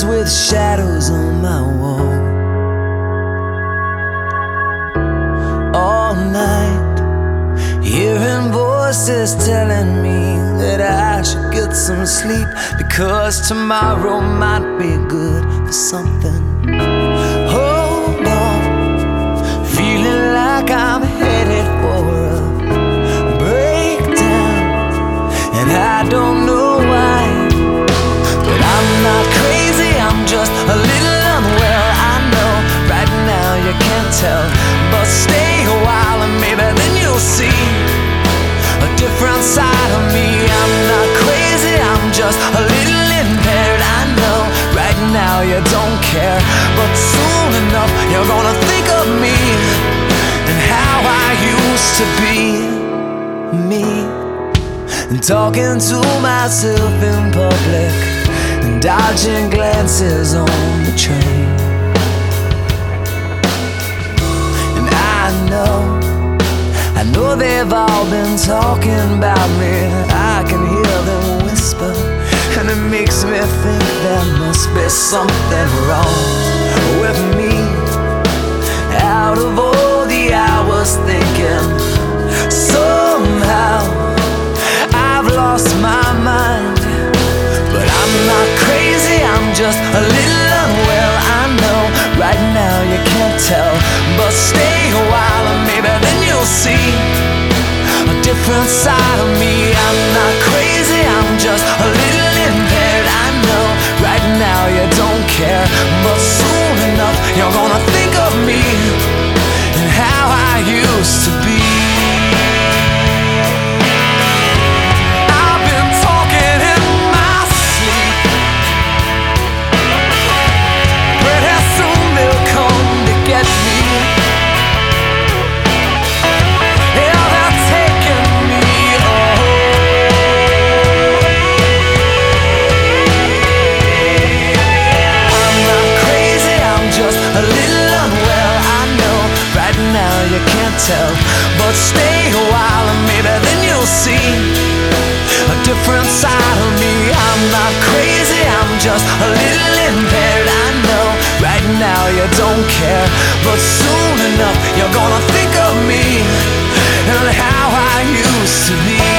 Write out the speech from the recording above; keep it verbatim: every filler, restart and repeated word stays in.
friends with shadows on my wall. All night, hearing voices telling me that I should get some sleep, because tomorrow might be good for something. Hold on, feeling like I'm headed for a breakdown, and I don't know why, but I'm not crazy, I'm just a little unwell. I know right now you can't tell, but stay a while and maybe then you'll see a different side of me. I'm not crazy, I'm just a little impaired. I know right now you don't care, but soon enough you're gonna think of me and how I used to be me, and talking to myself in public and dodging glances on the train. And I know I know they've all been talking about me. I can hear them whisper, and it makes me think there must be something wrong with me. Out of all the hours thinking, somehow I've lost my mind. But I'm not crazy, I'm just a little unwell. I know right now you can't tell, but stay a while and maybe then you'll see a different side of me. I'm not crazy, I'm just a little impaired. I know right now you don't care, but soon enough you're gonna think of me and how I used to be. Tell, but stay a while and maybe then you'll see a different side of me. I'm not crazy, I'm just a little impaired. I know right now you don't care, but soon enough you're gonna think of me and how I used to be.